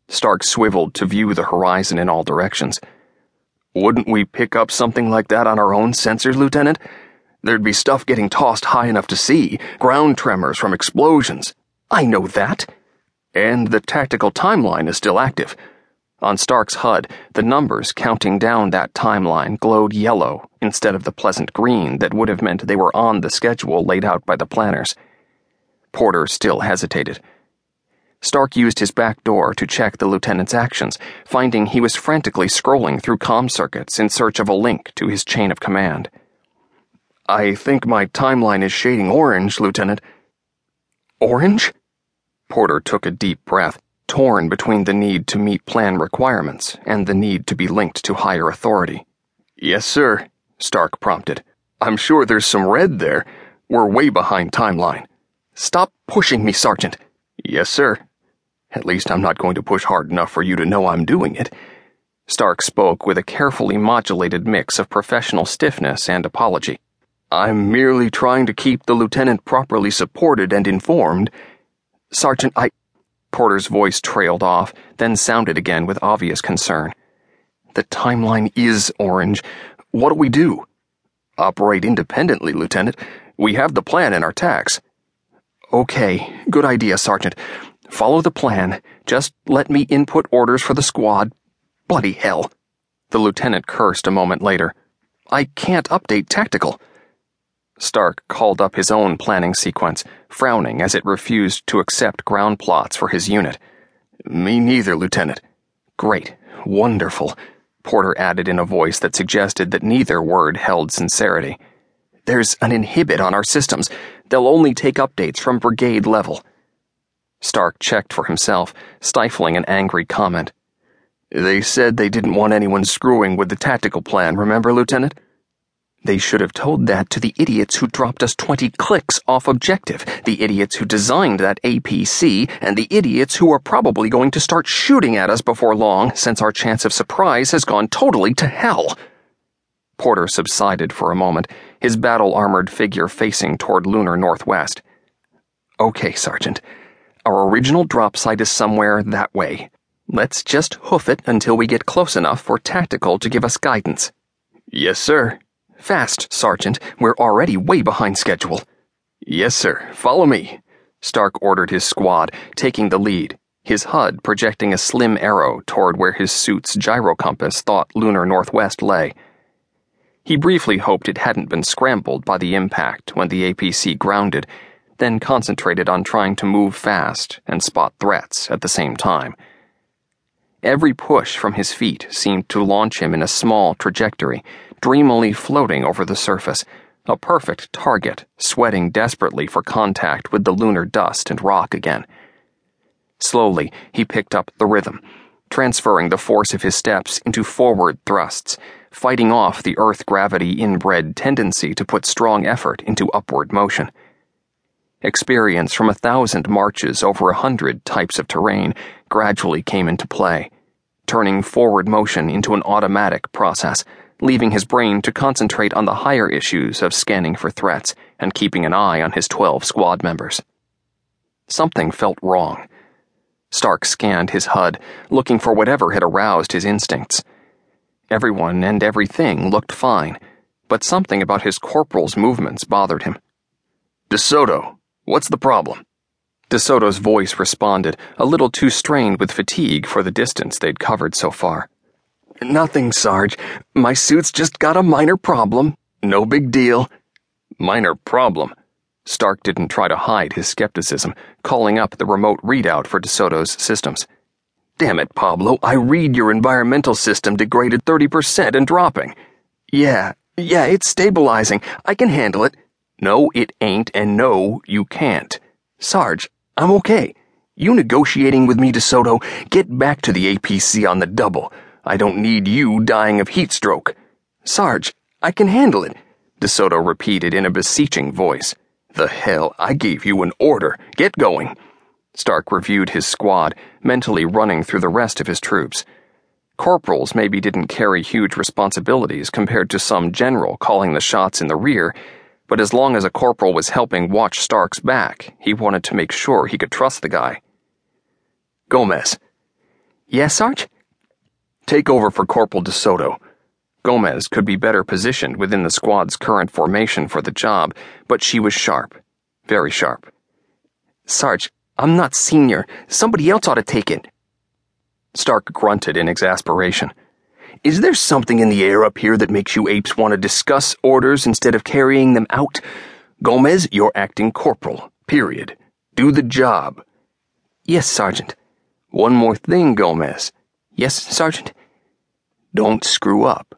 Stark swiveled to view the horizon in all directions. "Wouldn't we pick up something like that on our own sensors, Lieutenant? There'd be stuff getting tossed high enough to see, ground tremors from explosions." "I know that." "And the tactical timeline is still active." On Stark's HUD, the numbers counting down that timeline glowed yellow instead of the pleasant green that would have meant they were on the schedule laid out by the planners. Porter still hesitated. Stark used his back door to check the lieutenant's actions, finding he was frantically scrolling through comm circuits in search of a link to his chain of command. "I think my timeline is shading orange, Lieutenant." "Orange?" Porter took a deep breath, torn between the need to meet plan requirements and the need to be linked to higher authority. "Yes, sir," Stark prompted. "I'm sure there's some red there. We're way behind timeline." "Stop pushing me, Sergeant." "Yes, sir. At least I'm not going to push hard enough for you to know I'm doing it." Stark spoke with a carefully modulated mix of professional stiffness and apology. "I'm merely trying to keep the lieutenant properly supported and informed." "Sergeant, Porter's voice trailed off, then sounded again with obvious concern. "The timeline is orange. What do we do?" "Operate independently, Lieutenant. We have the plan in our TACs." "Okay, good idea, Sergeant. Follow the plan. Just let me input orders for the squad." "Bloody hell," the lieutenant cursed a moment later. "I can't update tactical." Stark called up his own planning sequence, frowning as it refused to accept ground plots for his unit. "Me neither, Lieutenant." "Great. Wonderful," Porter added in a voice that suggested that neither word held sincerity. "There's an inhibit on our systems. They'll only take updates from brigade level." Stark checked for himself, stifling an angry comment. "They said they didn't want anyone screwing with the tactical plan, remember, Lieutenant?" "They should have told that to the idiots who dropped us 20 clicks off objective, the idiots who designed that APC, and the idiots who are probably going to start shooting at us before long, since our chance of surprise has gone totally to hell." Porter subsided for a moment, his battle-armored figure facing toward lunar northwest. "Okay, Sergeant. Our original drop site is somewhere that way. Let's just hoof it until we get close enough for tactical to give us guidance." "Yes, sir." "Fast, Sergeant. We're already way behind schedule." "Yes, sir. Follow me," Stark ordered his squad, taking the lead, his HUD projecting a slim arrow toward where his suit's gyrocompass thought lunar northwest lay. He briefly hoped it hadn't been scrambled by the impact when the APC grounded, then concentrated on trying to move fast and spot threats at the same time. Every push from his feet seemed to launch him in a small trajectory, dreamily floating over the surface, a perfect target, sweating desperately for contact with the lunar dust and rock again. Slowly, he picked up the rhythm, transferring the force of his steps into forward thrusts, fighting off the Earth gravity inbred tendency to put strong effort into upward motion. Experience from 1,000 marches over 100 types of terrain gradually came into play, turning forward motion into an automatic process, leaving his brain to concentrate on the higher issues of scanning for threats and keeping an eye on his 12 squad members. Something felt wrong. Stark scanned his HUD, looking for whatever had aroused his instincts. Everyone and everything looked fine, but something about his corporal's movements bothered him. "DeSoto, what's the problem?" DeSoto's voice responded, a little too strained with fatigue for the distance they'd covered so far. "Nothing, Sarge. My suit's just got a minor problem. No big deal." "Minor problem?" Stark didn't try to hide his skepticism, calling up the remote readout for DeSoto's systems. "Damn it, Pablo, I read your environmental system degraded 30% and dropping." Yeah, it's stabilizing. I can handle it." "No, it ain't, and no, you can't." "Sarge, I'm okay." "You negotiating with me, DeSoto? Get back to the APC on the double. I don't need you dying of heat stroke." "Sarge, I can handle it," DeSoto repeated in a beseeching voice. "The hell, I gave you an order. Get going." Stark reviewed his squad, mentally running through the rest of his troops. Corporals maybe didn't carry huge responsibilities compared to some general calling the shots in the rear, but as long as a corporal was helping watch Stark's back, he wanted to make sure he could trust the guy. "Gomez." Yes, Sarge? Take over for Corporal DeSoto. Gomez could be better positioned within the squad's current formation for the job, but she was sharp. Very sharp. Sarge, I'm not senior. Somebody else ought to take it. Stark grunted in exasperation. Is there something in the air up here that makes you apes want to discuss orders instead of carrying them out? Gomez, you're acting corporal. Period. Do the job. Yes, Sergeant. One more thing, Gomez. Yes, Sergeant. Don't screw up.